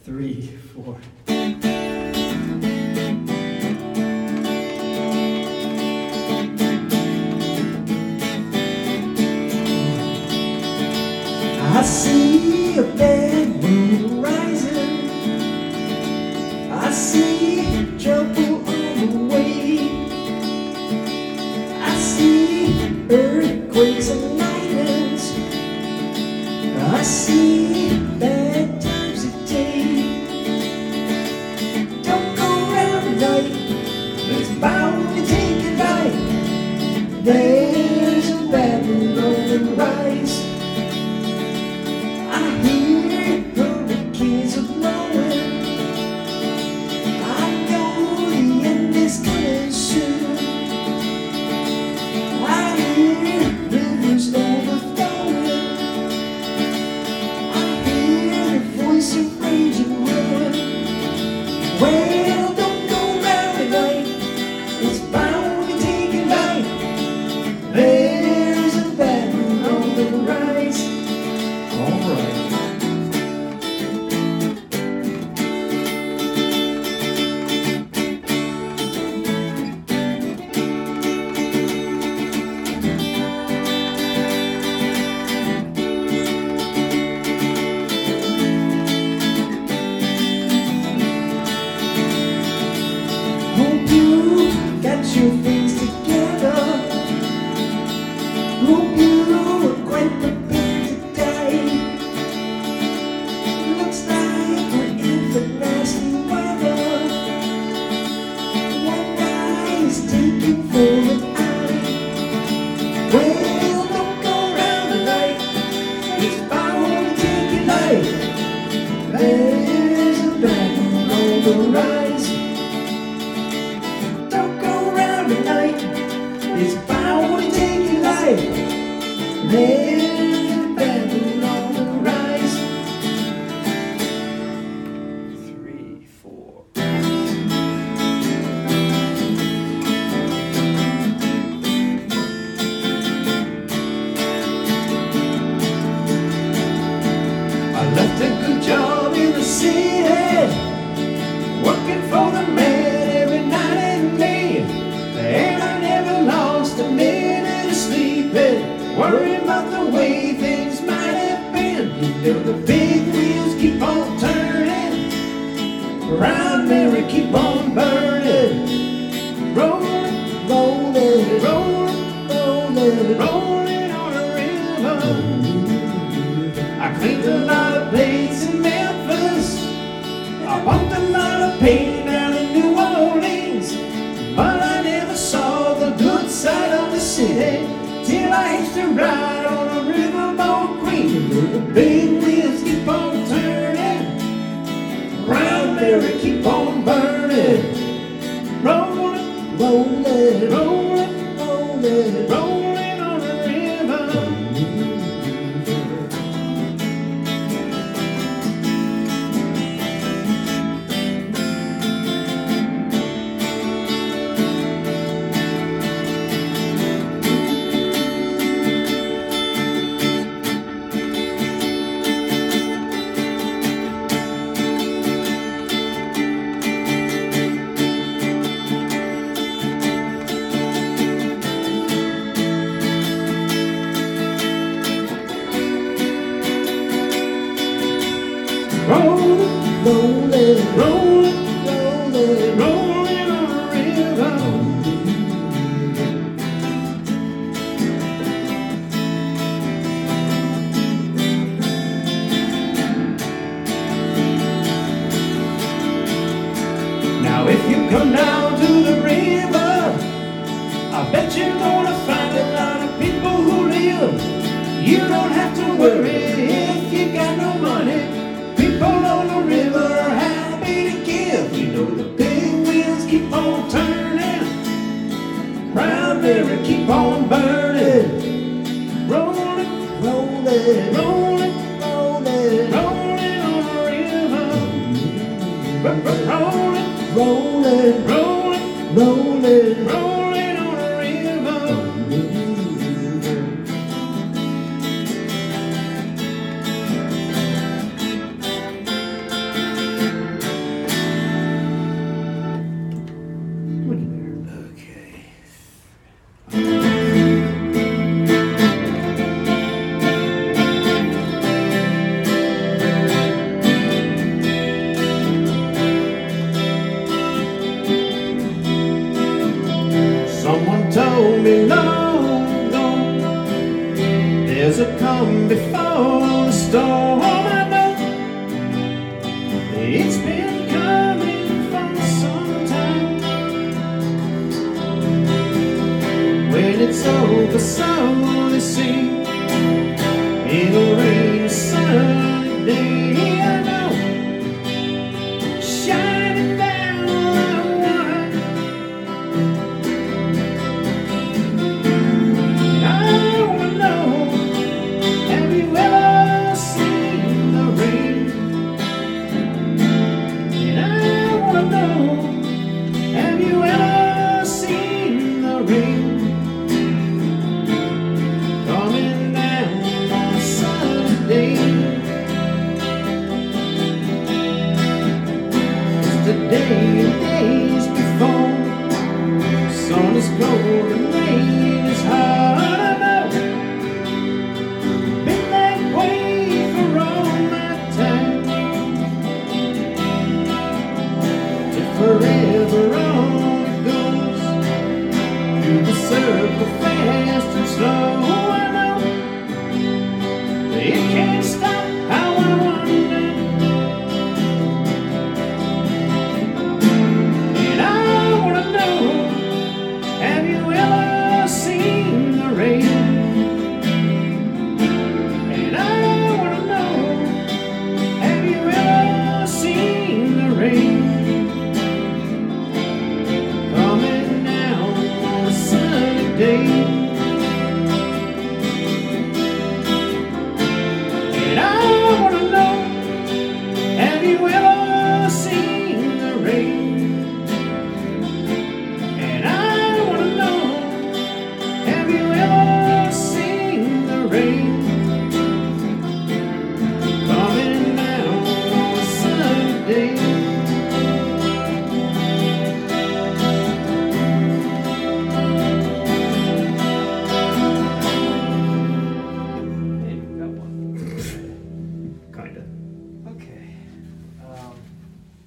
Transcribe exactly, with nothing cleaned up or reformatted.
three, four. I see a bad moon rising. I see trouble on the way. I see earthquakes and lightnings. I see bad times a day. Don't go round at night, it's bound to take your life. There's a bad moon on the rise. I hear hurricanes are blowing. I know the end is coming soon. I hear rivers overflowing. I hear the voice of raging wind. Well, don't go round at night, it's bound to take your life. There's a bad moon on the rise. All right. Hope you got your things together. Hope you are quite prepared to die. Looks like we're in for nasty weather. One guy is taking for an eye. Well, don't go round tonight, it's bound to take your life. There's a bad moon on the rise. Don't go round tonight, it's bound to take your life. There's a bad moon on the rise. Three, four. I left a good job in the city, working for the man every night and day. And I never lost a minute of sleeping, worrying about the way things might have been. You know the big wheels keep on turning, around there and keep on burning. Rolling, rolling, rolling, rolling, rolling on a river. I cleaned a lot of plates in Memphis, I pumped a lot of paint down in New Orleans, but I never saw the good side of the city till I hitched a ride on a riverboat queen. You know the big wheels keep on turning, round there and keep on burning. Rolling, rolling, rolling, rolling, rolling on the river. Rolling, rolling, rolling, rolling, rolling on the river. Now if you come down to the river, I bet you're gonna find a lot of people who live. You don't have to worry if you got no money. People on the river are happy to give. You know the big wheels keep on turning, round there and keep on burning. Rolling, rolling, rolling, rolling, rolling on the river. Rolling, rolling, rolling, rolling, rolling on the river. come before the storm. I know it's been coming for some time. When it's over, so they say, it'll rain a sunny day. I know, shining down like wine. And I wanna know, have you ever seen the rain? And I wanna know, have you ever seen the rain? Coming down on a sunny day. Just a day and days before, sun is golden